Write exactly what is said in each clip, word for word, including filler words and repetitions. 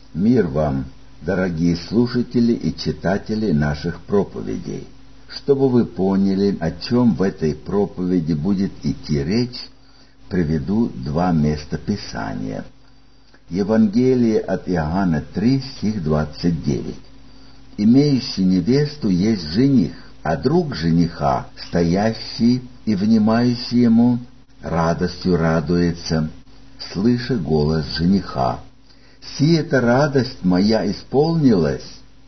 Мир вам, дорогие слушатели и читатели наших проповедей. Чтобы вы поняли, о чем в этой проповеди будет идти речь, приведу два места Писания. Евангелие от Иоанна три, стих двадцать девять. «Имеющий невесту есть жених, а друг жениха, стоящий и внимающий ему, радостью радуется, слыша голос жениха. Сия-то радость моя исполнилась».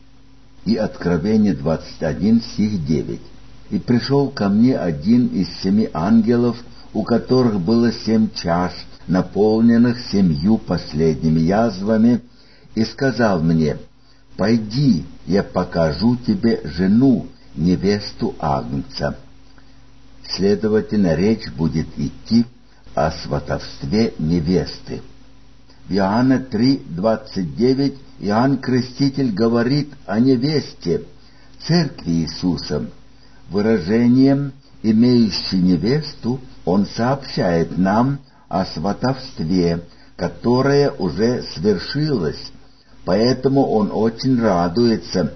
И Откровение двадцать один, стих девять. «И пришел ко мне один из семи ангелов, у которых было семь чаш, наполненных семью последними язвами, и сказал мне: пойди, я покажу тебе жену, невесту Агнца». Следовательно, речь будет идти о сватовстве невесты. В Иоанна три, двадцать девять Иоанн Креститель говорит о невесте, церкви Иисуса. Выражением «имеющий невесту» он сообщает нам о сватовстве, которое уже свершилось, поэтому он очень радуется,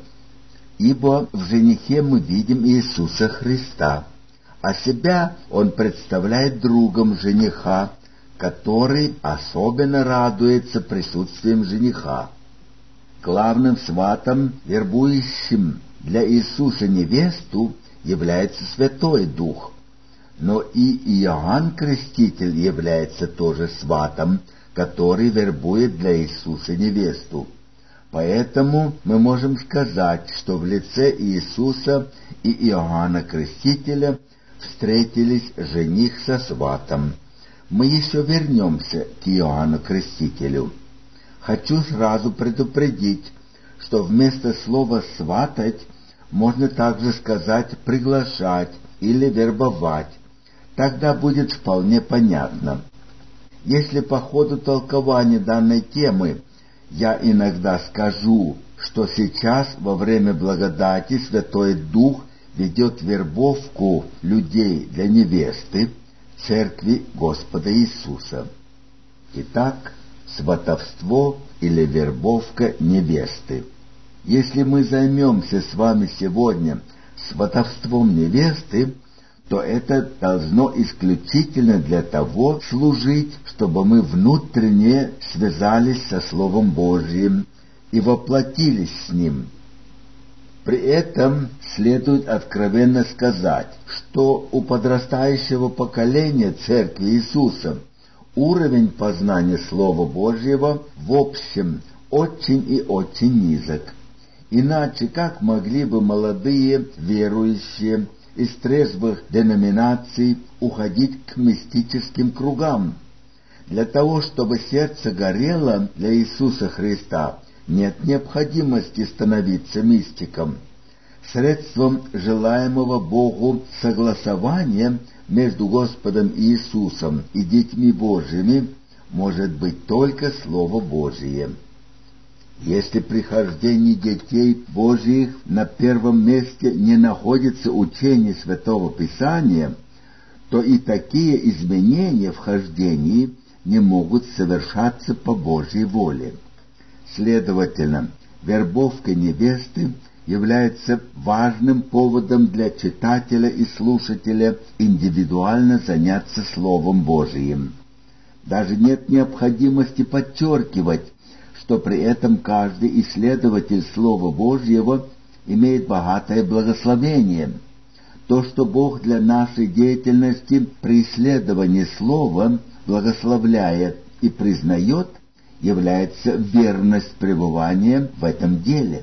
ибо в женихе мы видим Иисуса Христа, а себя он представляет другом жениха, который особенно радуется присутствием жениха. Главным сватом, вербующим для Иисуса невесту, является Святой Дух. Но и Иоанн Креститель является тоже сватом, который вербует для Иисуса невесту. Поэтому мы можем сказать, что в лице Иисуса и Иоанна Крестителя встретились жених со сватом. Мы еще вернемся к Иоанну Крестителю. Хочу сразу предупредить, что вместо слова «сватать» можно также сказать «приглашать» или «вербовать». Тогда будет вполне понятно. Если по ходу толкования данной темы я иногда скажу, что сейчас во время благодати Святой Дух ведет вербовку людей для невесты, церкви Господа Иисуса. Итак, сватовство или вербовка невесты. Если мы займемся с вами сегодня сватовством невесты, то это должно исключительно для того служить, чтобы мы внутренне связались со Словом Божьим и воплотились с Ним. При этом следует откровенно сказать, что у подрастающего поколения Церкви Иисуса уровень познания Слова Божьего в общем очень и очень низок. Иначе как могли бы молодые верующие из трезвых деноминаций уходить к мистическим кругам? Для того, чтобы сердце горело для Иисуса Христа, нет необходимости становиться мистиком. Средством желаемого Богу согласования между Господом Иисусом и детьми Божьими может быть только Слово Божие. Если при хождении детей Божьих на первом месте не находится учение Святого Писания, то и такие изменения в хождении не могут совершаться по Божьей воле. Следовательно, вербовка невесты является важным поводом для читателя и слушателя индивидуально заняться Словом Божиим. Даже нет необходимости подчеркивать, что при этом каждый исследователь Слова Божьего имеет богатое благословение. То, что Бог для нашей деятельности при исследовании Слова благословляет и признает, является верность пребывания в этом деле.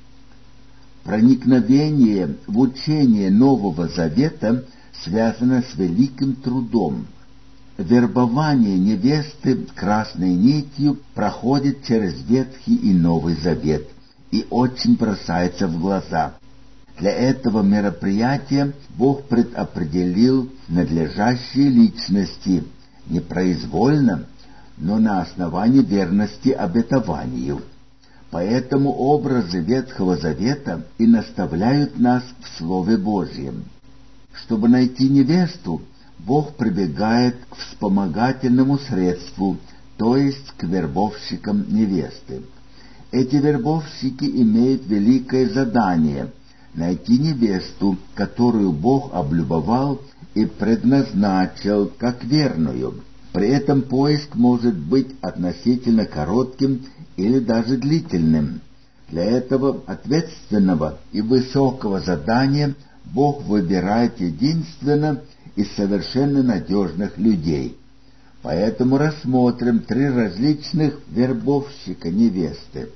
Проникновение в учение Нового Завета связано с великим трудом. Вербование невесты красной нитью проходит через Ветхий и Новый Завет и очень бросается в глаза. Для этого мероприятия Бог предопределил надлежащие личности, непроизвольно, но на основании верности обетованию. Поэтому образы Ветхого Завета и наставляют нас в Слове Божьем. Чтобы найти невесту, Бог прибегает к вспомогательному средству, то есть к вербовщикам невесты. Эти вербовщики имеют великое задание — найти невесту, которую Бог облюбовал и предназначил как верную. При этом поиск может быть относительно коротким или даже длительным. Для этого ответственного и высокого задания Бог выбирает единственно из совершенно надежных людей. Поэтому рассмотрим три различных вербовщика невесты.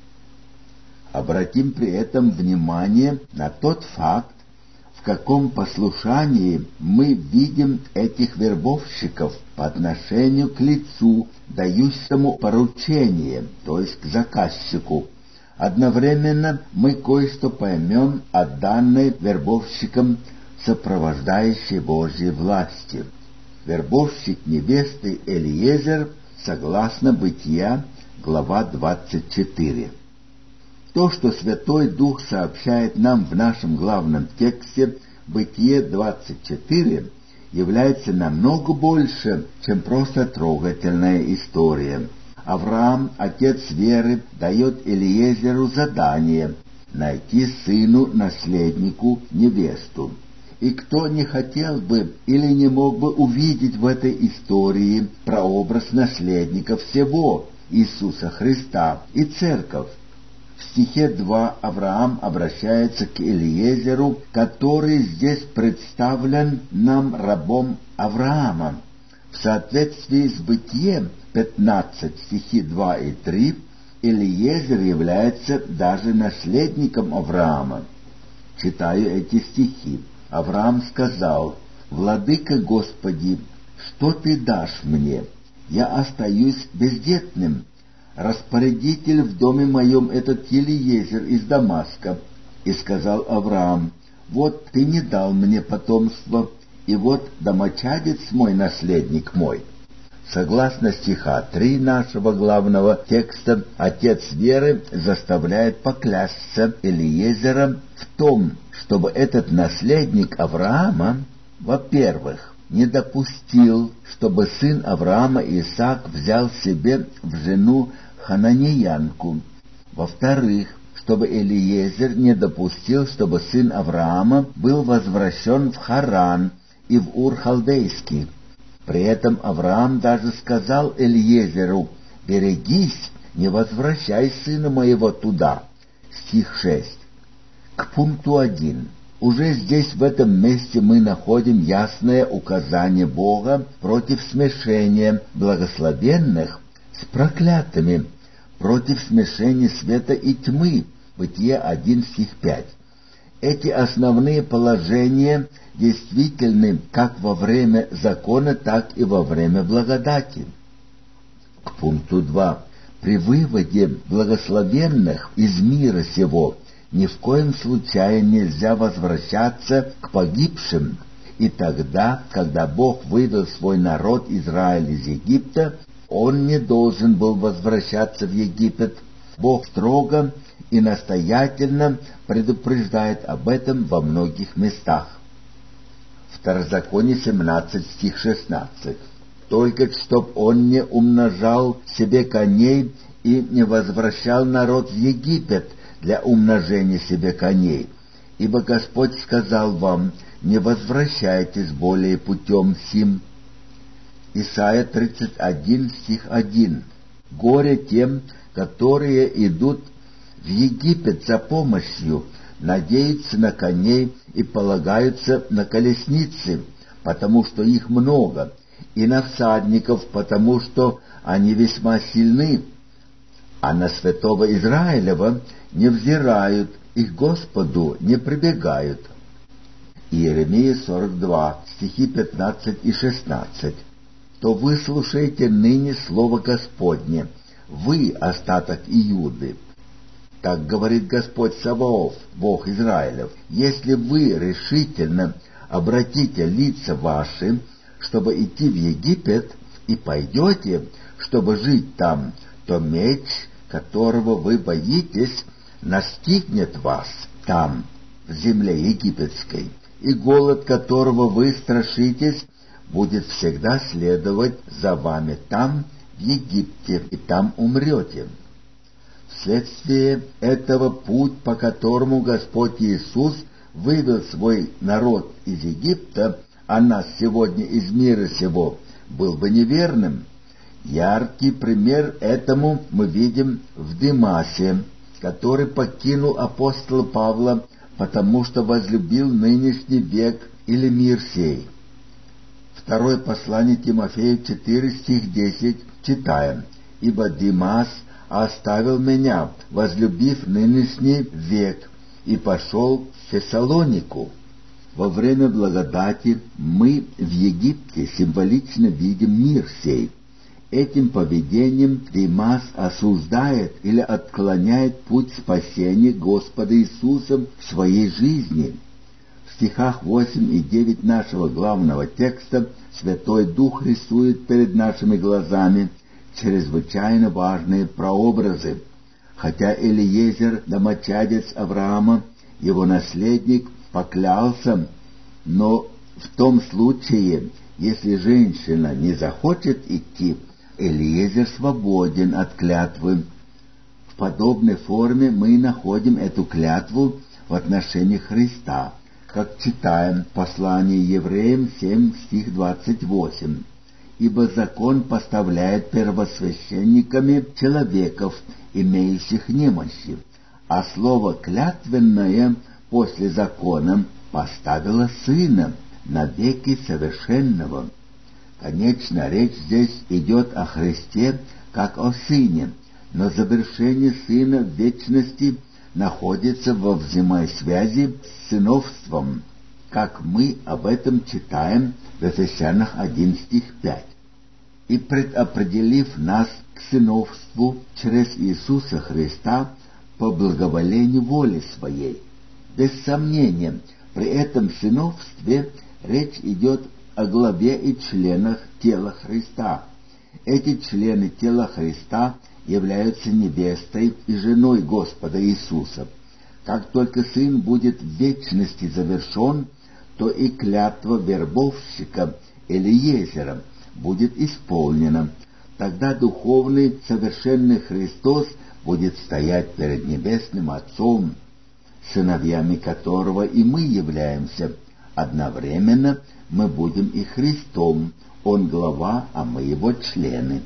Обратим при этом внимание на тот факт, в каком послушании мы видим этих вербовщиков по отношению к лицу, дающему поручение, то есть к заказчику. Одновременно мы кое-что поймем о данной вербовщикам сопровождающей Божьей власти. Вербовщик невесты Элиезер, согласно Бытия, глава двадцать четыре. То, что Святой Дух сообщает нам в нашем главном тексте Бытие двадцать четыре, является намного больше, чем просто трогательная история. Авраам, отец веры, дает Элиезеру задание найти сыну-наследнику невесту. И кто не хотел бы или не мог бы увидеть в этой истории прообраз наследника всего, Иисуса Христа и Церковь? В стихе два Авраам обращается к Элиезеру, который здесь представлен нам рабом Авраама. В соответствии с Бытием пятнадцать, стихи два и три, Элиезер является даже наследником Авраама. Читаю эти стихи. Авраам сказал: «Владыка Господи, что ты дашь мне? Я остаюсь бездетным. Распорядитель в доме моем этот Элиезер из Дамаска». И сказал Авраам: «Вот ты не дал мне потомства, и вот домочадец мой, наследник мой». Согласно стиха три нашего главного текста, отец веры заставляет поклясться Элиезера в том, чтобы этот наследник Авраама, во-первых, не допустил, чтобы сын Авраама Исаак взял себе в жену хананеянку. Во-вторых, чтобы Элиезер не допустил, чтобы сын Авраама был возвращен в Харан и в Ур-Халдейский. При этом Авраам даже сказал Элиезеру: «Берегись, не возвращай сына моего туда». Стих шесть. К пункту один. Уже здесь, в этом месте, мы находим ясное указание Бога против смешения благословенных с проклятыми, против смешения света и тьмы. Бытие один, стих пять. Эти основные положения действительны как во время закона, так и во время благодати. К пункту два. При выводе благословенных из мира сего ни в коем случае нельзя возвращаться к погибшим. И тогда, когда Бог вывел свой народ Израиль из Египта, он не должен был возвращаться в Египет. Бог строго и настоятельно предупреждает об этом во многих местах. Второзаконие семнадцать, стих шестнадцать. «Только чтоб он не умножал себе коней и не возвращал народ в Египет для умножения себе коней. Ибо Господь сказал вам: не возвращайтесь более путем сим». Исайя тридцать один, стих один. «Горе тем, которые идут в Египет за помощью, надеются на коней и полагаются на колесницы, потому что их много, и на всадников, потому что они весьма сильны, а на святого Израилева не взирают, и к Господу не прибегают». Иеремия сорок два, стихи пятнадцать и шестнадцать. «То выслушайте ныне слово Господне, вы, остаток Иуды. Так говорит Господь Саваоф, Бог Израилев: если вы решительно обратите лица ваши, чтобы идти в Египет, и пойдете, чтобы жить там, то меч, которого вы боитесь, настигнет вас там, в земле египетской, и голод, которого вы страшитесь, будет всегда следовать за вами там, в Египте, и там умрете». Вследствие этого путь, по которому Господь Иисус вывел свой народ из Египта, а нас сегодня из мира сего, был бы неверным. Яркий пример этому мы видим в Димасе, который покинул апостола Павла, потому что возлюбил нынешний век или мир сей. Второе послание Тимофею четыре, стих десять, читаем: «Ибо Димас оставил меня, возлюбив нынешний век, и пошел в Фессалонику». Во время благодати мы в Египте символично видим мир сей. Этим поведением Димас осуждает или отклоняет путь спасения Господа Иисуса в своей жизни. В стихах восемь и девять нашего главного текста Святой Дух рисует перед нашими глазами чрезвычайно важные прообразы. Хотя Элиезер, домочадец Авраама, его наследник, поклялся, но в том случае, если женщина не захочет идти, Элиезер свободен от клятвы. В подобной форме мы находим эту клятву в отношении Христа, как читаем в послании Евреям семь, стих двадцать восемь. «Ибо закон поставляет первосвященниками человеков, имеющих немощи, а слово «клятвенное» после закона поставило Сына, навеки совершенного». Конечно, речь здесь идет о Христе как о Сыне, но завершение Сына в вечности находится во взаимосвязи с сыновством, как мы об этом читаем в Ефесянах один, стих пять. «И предопределив нас к сыновству через Иисуса Христа по благоволению воли Своей». Без сомнения, при этом сыновстве речь идет о главе и членах тела Христа. Эти члены тела Христа являются невестой и женой Господа Иисуса. Как только Сын будет в вечности завершен, то и клятва вербовщика Элиезера будет исполнена. Тогда духовный совершенный Христос будет стоять перед Небесным Отцом, сыновьями которого и мы являемся. Одновременно мы будем и Христом, Он глава, а мы Его члены.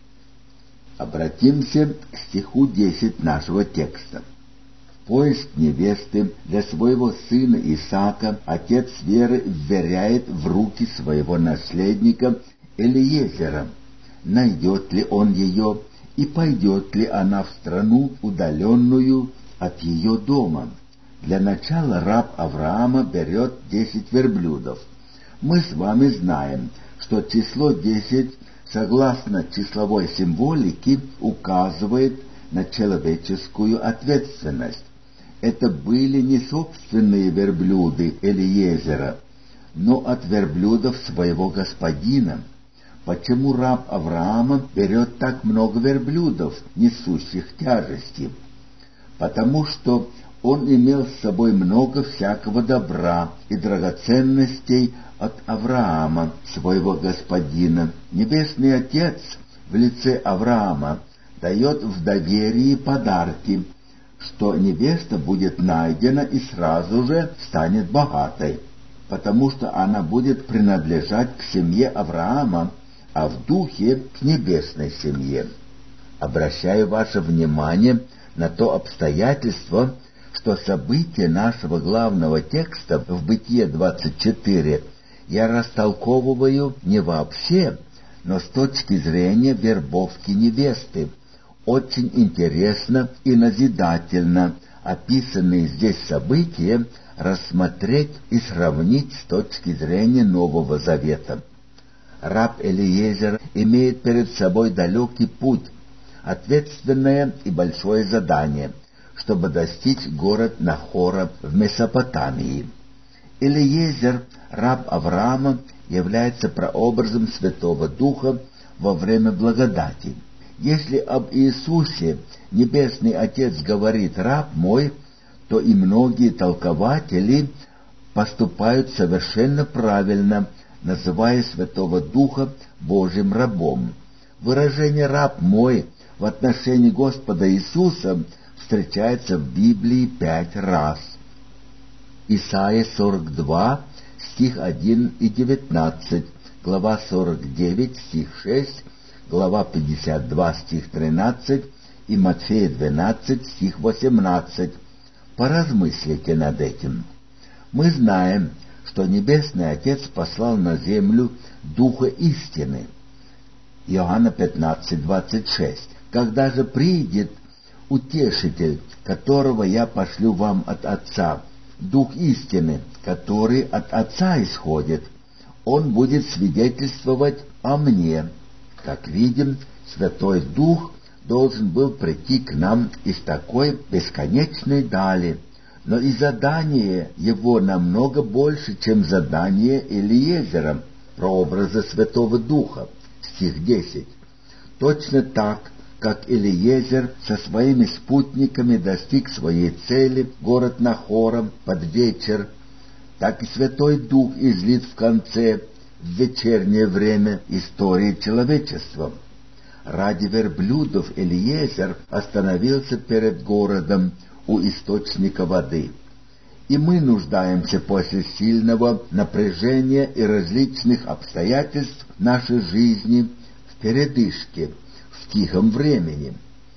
Обратимся к стиху десять нашего текста. Поиск невесты для своего сына Исаака отец веры вверяет в руки своего наследника Элиезера. Найдет ли он ее, и пойдет ли она в страну, удаленную от ее дома? Для начала раб Авраама берет десять верблюдов. Мы с вами знаем, что число десять, согласно числовой символике, указывает на человеческую ответственность. Это были не собственные верблюды Элиезера, но от верблюдов своего господина. Почему раб Авраама берет так много верблюдов, несущих тяжести? Потому что он имел с собой много всякого добра и драгоценностей от Авраама, своего господина. Небесный Отец в лице Авраама дает в доверии подарки, что невеста будет найдена и сразу же станет богатой, потому что она будет принадлежать к семье Авраама, а в духе к небесной семье. Обращаю ваше внимание на то обстоятельство, что события нашего главного текста в Бытие двадцать четыре я растолковываю не вообще, но с точки зрения вербовки невесты. Очень интересно и назидательно описанные здесь события рассмотреть и сравнить с точки зрения Нового Завета. Раб Элиезер имеет перед собой далекий путь, ответственное и большое задание, чтобы достичь город Нахора в Месопотамии. Элиезер, раб Авраама, является прообразом Святого Духа во время благодати. Если об Иисусе Небесный Отец говорит «раб мой», то и многие толкователи поступают совершенно правильно, называя Святого Духа Божьим рабом. Выражение «раб мой» в отношении Господа Иисуса встречается в Библии пять раз. Исайя сорок два, стих один и девятнадцать, глава сорок девять, стих шесть, глава пятьдесят два, стих тринадцать и Матфея двенадцать, стих восемнадцать. Поразмыслите над этим. Мы знаем, что Небесный Отец послал на землю Духа истины. Иоанна пятнадцать, двадцать шесть. Когда же придет Утешитель, которого я пошлю вам от Отца, Дух истины, который от Отца исходит, Он будет свидетельствовать о мне. Как видим, Святой Дух должен был прийти к нам из такой бесконечной дали, но и задание его намного больше, чем задание Элиезера, прообраза Святого Духа. Стих десять. Точно так, как Элиезер со своими спутниками достиг своей цели, город Нахора, под вечер, так и Святой Дух излит в конце, в вечернее время истории человечества. Ради верблюдов Элиезер остановился перед городом у источника воды. И мы нуждаемся после сильного напряжения и различных обстоятельств нашей жизни в передышке, в тихом времени.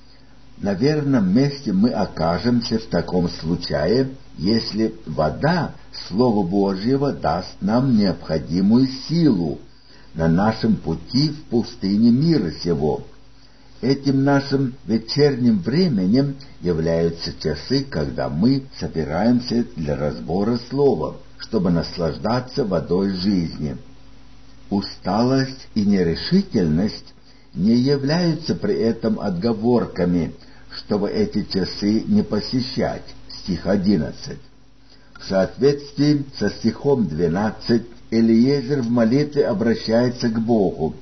На верном месте мы окажемся в таком случае, если вода Слова Божьего даст нам необходимую силу на нашем пути в пустыне мира сего. Этим нашим вечерним временем являются часы, когда мы собираемся для разбора Слова, чтобы наслаждаться водой жизни. Усталость и нерешительность не являются при этом отговорками, чтобы эти часы не посещать. Стих одиннадцать. В соответствии со стихом двенадцать Элиезер в молитве обращается к Богу.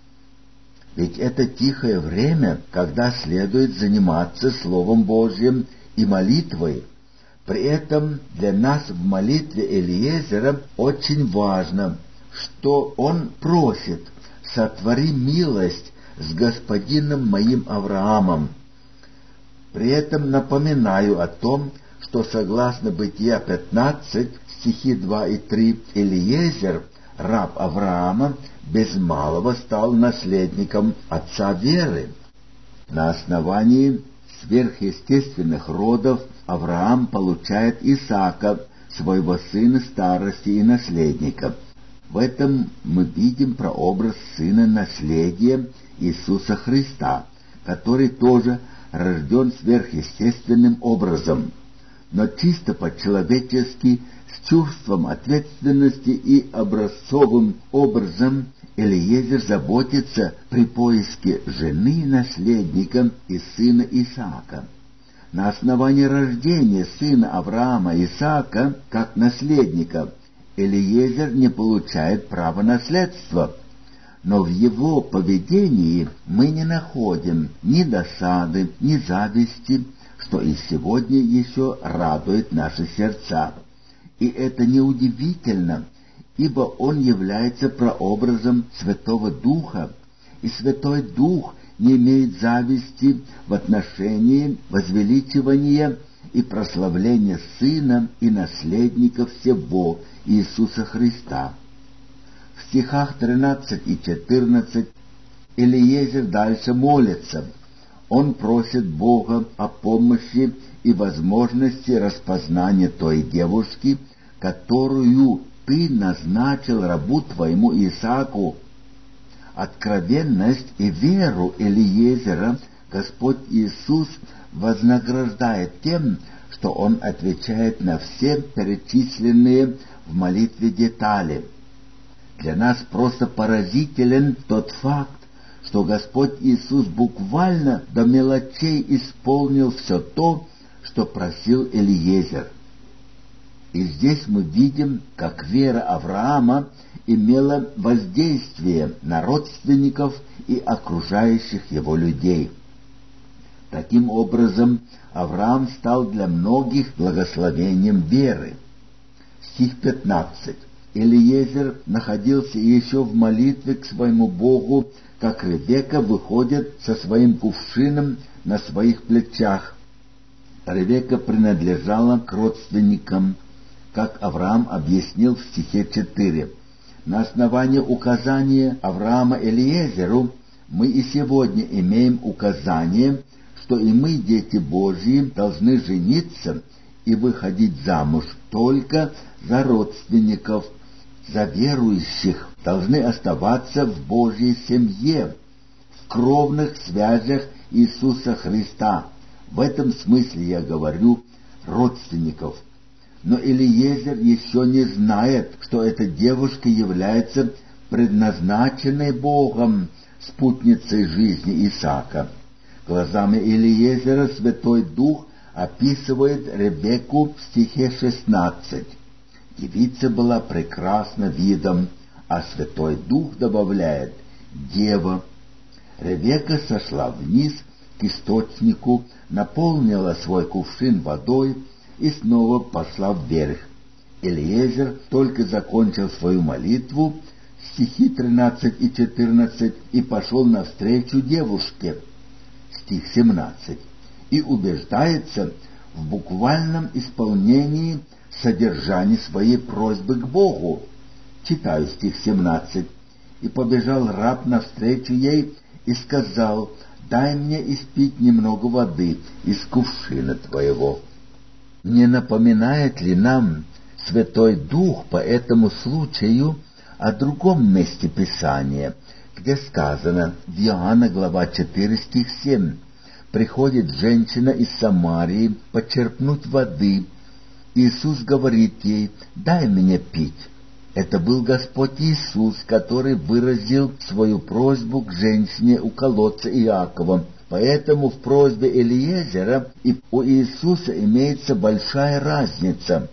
Ведь это тихое время, когда следует заниматься Словом Божьим и молитвой. При этом для нас в молитве Элиезера очень важно, что он просит: «Сотвори милость с господином моим Авраамом». При этом напоминаю о том, что согласно Бытия пятнадцать, стихи два и три, Элиезер, раб Авраама, без малого стал наследником отца веры. На основании сверхъестественных родов Авраам получает Исаака, своего сына старости и наследника. В этом мы видим прообраз сына наследия Иисуса Христа, который тоже рожден сверхъестественным образом, но чисто по-человечески, с чувством ответственности и образцовым образом Элиезер заботится при поиске жены наследника и сына Исаака. На основании рождения сына Авраама Исаака как наследника Элиезер не получает права наследства, но в его поведении мы не находим ни досады, ни зависти, что и сегодня еще радует наши сердца. И это неудивительно, ибо он является прообразом Святого Духа, и Святой Дух не имеет зависти в отношении возвеличивания и прославления Сына и наследника всего Иисуса Христа. В стихах тринадцать и четырнадцать Элиезер дальше молится. Он просит Бога о помощи и возможности распознания той девушки, которую ты назначил рабу твоему Исааку. Откровенность и веру Элиезера Господь Иисус вознаграждает тем, что Он отвечает на все перечисленные в молитве детали. Для нас просто поразителен тот факт, что Господь Иисус буквально до мелочей исполнил все то, что просил Элиезер. И здесь мы видим, как вера Авраама имела воздействие на родственников и окружающих его людей. Таким образом, Авраам стал для многих благословением веры. Стих пятнадцать. Элиезер находился еще в молитве к своему Богу, как Ревекка выходит со своим кувшином на своих плечах. Ревекка принадлежала к родственникам, как Авраам объяснил в стихе четыре. На основании указания Авраама Элиезеру мы и сегодня имеем указание, что и мы, дети Божьи, должны жениться и выходить замуж только за родственников, за верующих, должны оставаться в Божьей семье, в кровных связях Иисуса Христа. В этом смысле я говорю родственников. Но Элиезер еще не знает, что эта девушка является предназначенной Богом спутницей жизни Исаака. Глазами Элиезера Святой Дух описывает Ревекку в стихе шестнадцать. Девица была прекрасна видом, а Святой Дух добавляет «дева». Ревекка сошла вниз к источнику, наполнила свой кувшин водой и снова пошла вверх. Элиезер только закончил свою молитву, стихи тринадцать и четырнадцать, и пошел навстречу девушке, стих семнадцать, и убеждается в буквальном исполнении содержания своей просьбы к Богу. Читаю стих семнадцать. «И побежал раб навстречу ей и сказал: дай мне испить немного воды из кувшина твоего». Не напоминает ли нам Святой Дух по этому случаю о другом месте Писания, где сказано в Иоанна глава четыре стих семь: «Приходит женщина из Самарии почерпнуть воды. Иисус говорит ей: дай мне пить». Это был Господь Иисус, который выразил свою просьбу к женщине у колодца Иакова. Поэтому в просьбе Элиезера и у Иисуса имеется большая разница.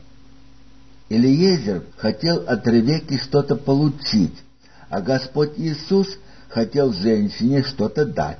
Элиезер хотел от Ревекки что-то получить, а Господь Иисус хотел женщине что-то дать.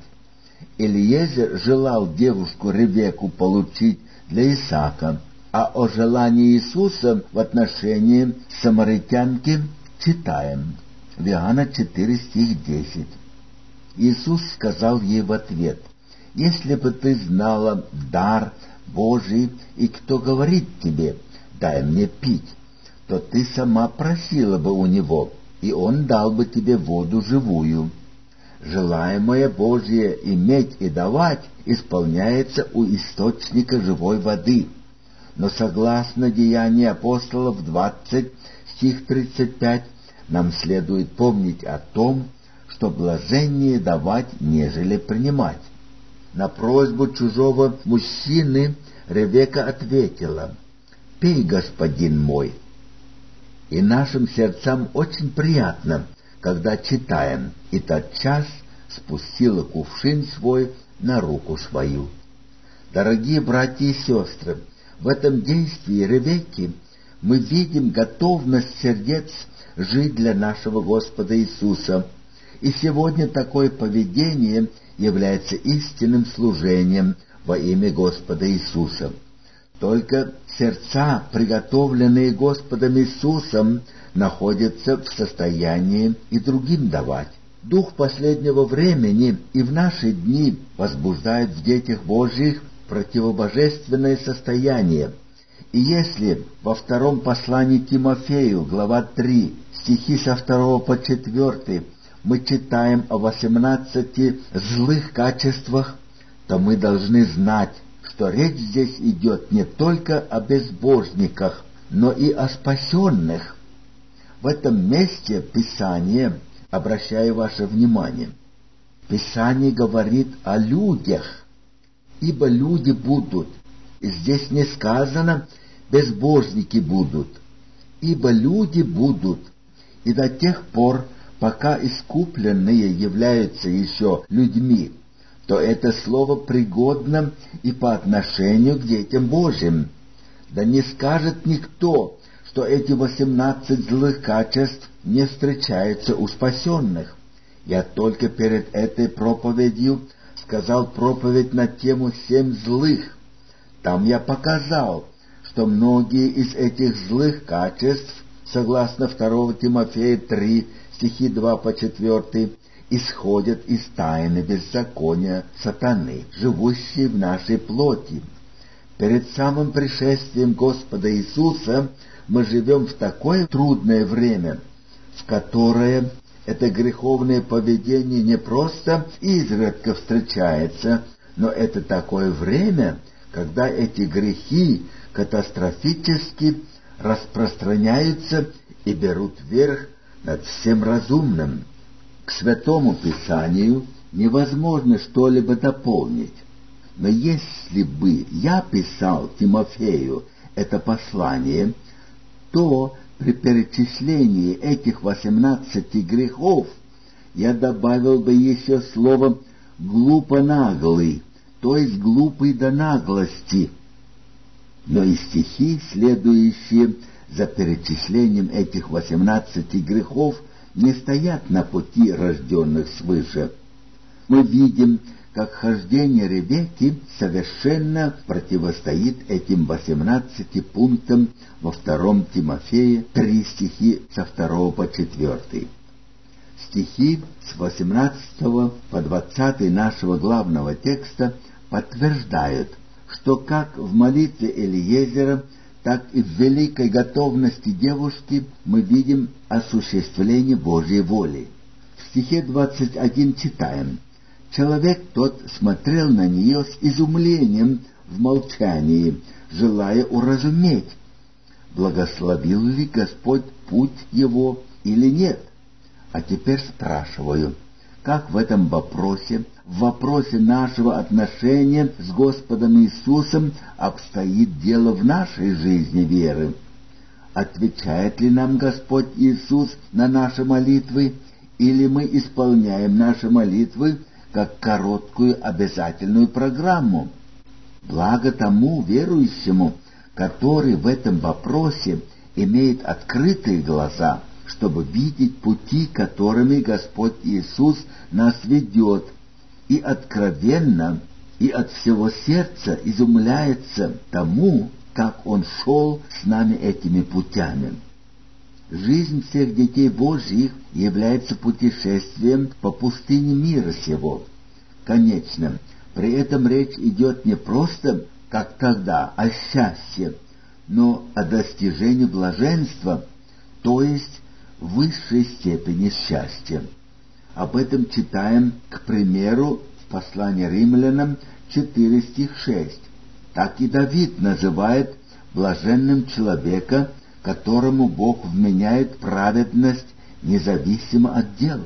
Элиезер желал девушку Ревекку получить для Исаака, а о желании Иисуса в отношении самаритянки читаем в Иоанна четыре стих десять. Иисус сказал ей в ответ: «Если бы ты знала дар Божий и кто говорит тебе: дай мне пить, то ты сама просила бы у него, и он дал бы тебе воду живую». Желаемое Божие иметь и давать исполняется у источника живой воды. Но согласно Деяниям апостолов двадцать, стих тридцать пять, нам следует помнить о том, что блаженнее давать, нежели принимать. На просьбу чужого мужчины Ревекка ответила: «Пей, господин мой». И нашим сердцам очень приятно, когда читаем: «И тотчас спустила кувшин свой на руку свою». Дорогие братья и сестры, в этом действии Ревекки мы видим готовность сердец жить для нашего Господа Иисуса. И сегодня такое поведение является истинным служением во имя Господа Иисуса. Только сердца, приготовленные Господом Иисусом, находятся в состоянии и другим давать. Дух последнего времени и в наши дни возбуждает в детях Божьих противобожественное состояние. И если во втором послании Тимофею, глава три, стихи со второго по четвертый, мы читаем о восемнадцати злых качествах, то мы должны знать, что речь здесь идет не только о безбожниках, но и о спасенных. В этом месте Писание, обращаю ваше внимание, Писание говорит о людях, ибо люди будут. И здесь не сказано «безбожники будут», ибо люди будут. И до тех пор, пока искупленные являются еще людьми, то это слово пригодно и по отношению к детям Божьим. Да не скажет никто, что эти восемнадцать злых качеств не встречаются у спасенных. Я только перед этой проповедью сказал проповедь на тему «Семь злых». Там я показал, что многие из этих злых качеств согласно второго Тимофея три, стихи два по четыре, исходят из тайны беззакония сатаны, живущей в нашей плоти. Перед самым пришествием Господа Иисуса мы живем в такое трудное время, в которое это греховное поведение не просто изредка встречается, но это такое время, когда эти грехи катастрофически распространяются и берут верх над всем разумным. К Святому Писанию невозможно что-либо дополнить. Но если бы я писал Тимофею это послание, то при перечислении этих восемнадцати грехов я добавил бы еще слово «глупо-наглый», то есть глупый до наглости. Но и стихи, следующие за перечислением этих восемнадцати грехов, не стоят на пути рожденных свыше. Мы видим, как хождение Ревекки совершенно противостоит этим восемнадцати пунктам во втором Тимофея три стихи со второго по четвертый. Стихи с восемнадцатого по двадцатый нашего главного текста подтверждают, что как в молитве Элиезера, так и в великой готовности девушки мы видим осуществление Божьей воли. В стихе двадцать один читаем: «Человек тот смотрел на нее с изумлением в молчании, желая уразуметь, благословил ли Господь путь его или нет. А теперь спрашиваю, как в этом вопросе, в вопросе нашего отношения с Господом Иисусом обстоит дело в нашей жизни веры? Отвечает ли нам Господь Иисус на наши молитвы, или мы исполняем наши молитвы как короткую обязательную программу? Благо тому верующему, который в этом вопросе имеет открытые глаза, чтобы видеть пути, которыми Господь Иисус нас ведет, и откровенно, и от всего сердца изумляется тому, как Он шел с нами этими путями. Жизнь всех детей Божьих является путешествием по пустыне мира сего. Конечно, при этом речь идет не просто, как тогда, о счастье, но о достижении блаженства, то есть высшей степени счастья. Об этом читаем, к примеру, в послании Римлянам четыре стих шесть. Так и Давид называет блаженным человека, которому Бог вменяет праведность независимо от дел.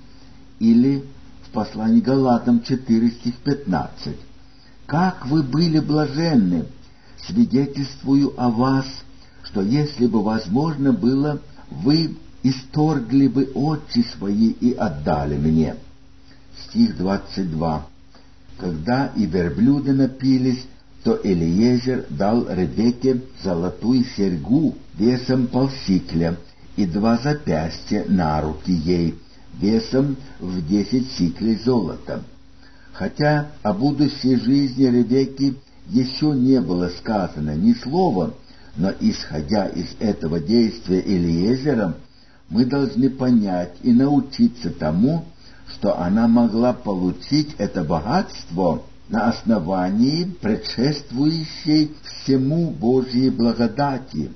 Или в послании Галатам четыре стих пятнадцать. «Как вы были блаженны! Свидетельствую о вас, что если бы возможно было, вы исторгли бы очи свои и отдали мне». Стих двадцать два. «Когда и верблюды напились, то Элиезер дал Ревекке золотую серьгу весом полсикля и два запястья на руки ей, весом в десять сиклей золота». Хотя о будущей жизни Ревекки еще не было сказано ни слова, но, исходя из этого действия Элиезера, мы должны понять и научиться тому, что она могла получить это богатство на основании предшествующей всему Божьей благодати.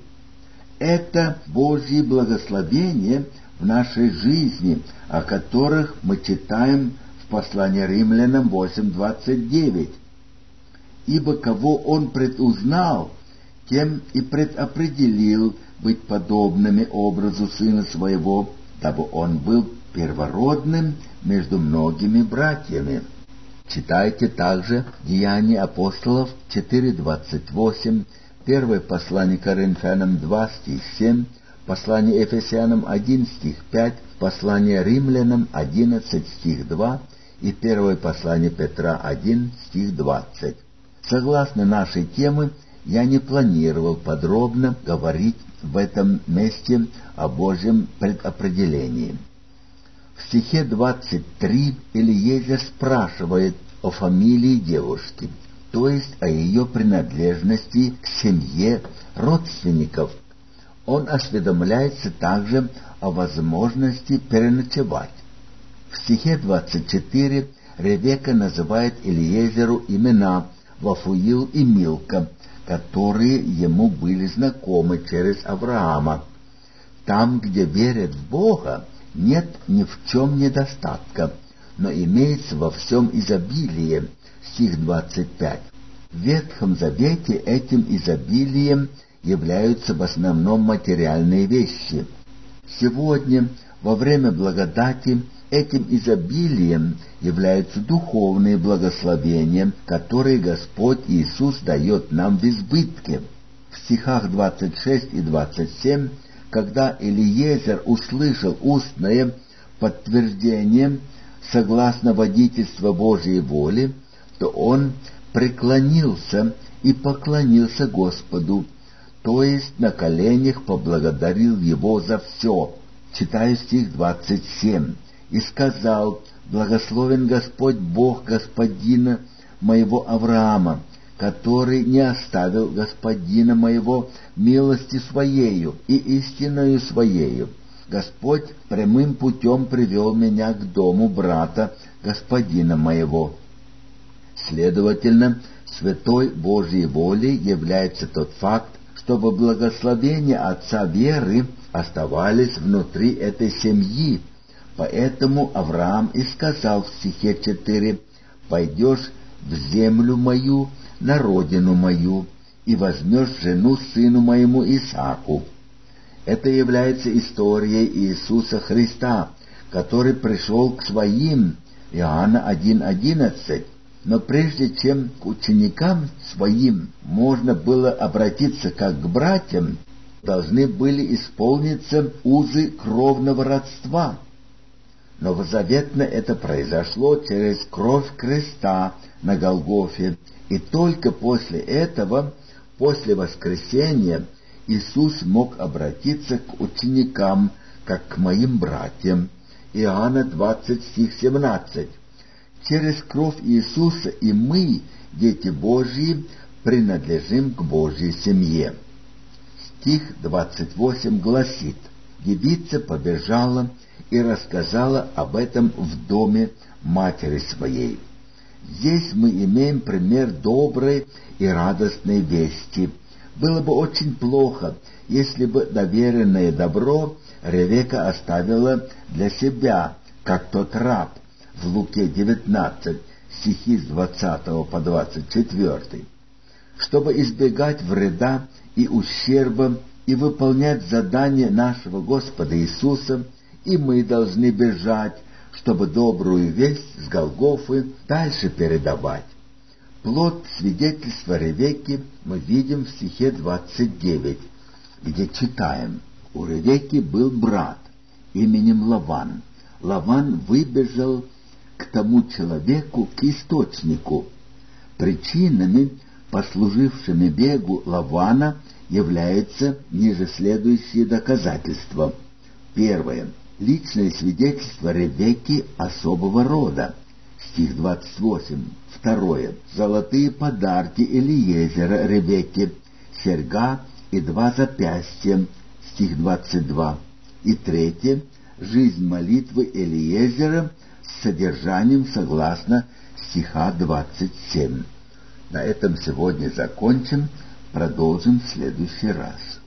Это Божьи благословения в нашей жизни, о которых мы читаем в послании Римлянам восемь двадцать девять. «Ибо кого Он предузнал, тем и предопределил быть подобными образу Сына Своего, дабы Он был первородным между многими братьями». Читайте также Деяния апостолов четыре двадцать восемь, первое послание Коринфянам два стих семь, послание Ефесянам один стих пять, послание Римлянам одиннадцать стих два и первое послание Петра один стих двадцать. Согласно нашей темы, я не планировал подробно говорить в этом месте о Божьем предопределении. В стихе двадцать три Элиезер спрашивает о фамилии девушки, то есть о ее принадлежности к семье родственников. он осведомляется также о возможности переночевать. В стихе двадцать четыре Ревекка называет Элиезеру имена Вафуил и Милка, которые ему были знакомы через Авраама. Там, где верят в Бога, нет ни в чем недостатка, но имеется во всем изобилие. Стих двадцать пять. В Ветхом Завете этим изобилием являются в основном материальные вещи. Сегодня, во время благодати, этим изобилием являются духовные благословения, которые Господь Иисус дает нам в избытке. В стихах двадцать шесть и двадцать семь, когда Элиезер услышал устное подтверждение согласно водительству Божьей воли, то он преклонился и поклонился Господу, то есть на коленях поблагодарил Его за все. Читаю стих двадцать семь. «И сказал: благословен Господь Бог господина моего Авраама, который не оставил господина моего милости своею и истиною своею. Господь прямым путем привел меня к дому брата господина моего». Следовательно, святой Божьей волей является тот факт, чтобы благословения отца веры оставались внутри этой семьи. Поэтому Авраам и сказал в стихе четыре: «Пойдешь в землю мою, на родину мою, и возьмешь жену сыну моему Исааку». Это является историей Иисуса Христа, который пришел к своим, Иоанна один одиннадцать. Но прежде чем к ученикам своим можно было обратиться как к братьям, должны были исполниться узы кровного родства. Новозаветно это произошло через кровь креста на Голгофе, и только после этого, после воскресения, Иисус мог обратиться к ученикам, как к моим братьям. Иоанна двадцать, стих семнадцать. Через кровь Иисуса и мы, дети Божьи, принадлежим к Божьей семье. Стих двадцать восемь гласит: «Девица побежала и рассказала об этом в доме матери своей». Здесь мы имеем пример доброй и радостной вести. Было бы очень плохо, если бы доверенное добро Ревекка оставила для себя, как тот раб в Луке девятнадцать, стихи с двадцатого по двадцать четвёртый. Чтобы избегать вреда и ущерба и выполнять задание нашего Господа Иисуса, и мы должны бежать, чтобы добрую весть с Голгофы дальше передавать. Плод свидетельства Ревекки мы видим в стихе двадцать девять, где читаем: «У Ревекки был брат именем Лаван. Лаван выбежал к тому человеку, к источнику». Причинами, послужившими бегу Лавана, являются ниже следующие доказательства. Первое. Личное свидетельство Ревекки особого рода. Стих двадцать восемь. Второе. Золотые подарки Элиезера Ревекке, серьга и два запястья. Стих двадцать два. И третье. Жизнь молитвы Элиезера с содержанием согласно стиха двадцать семь. На этом сегодня закончим, продолжим в следующий раз.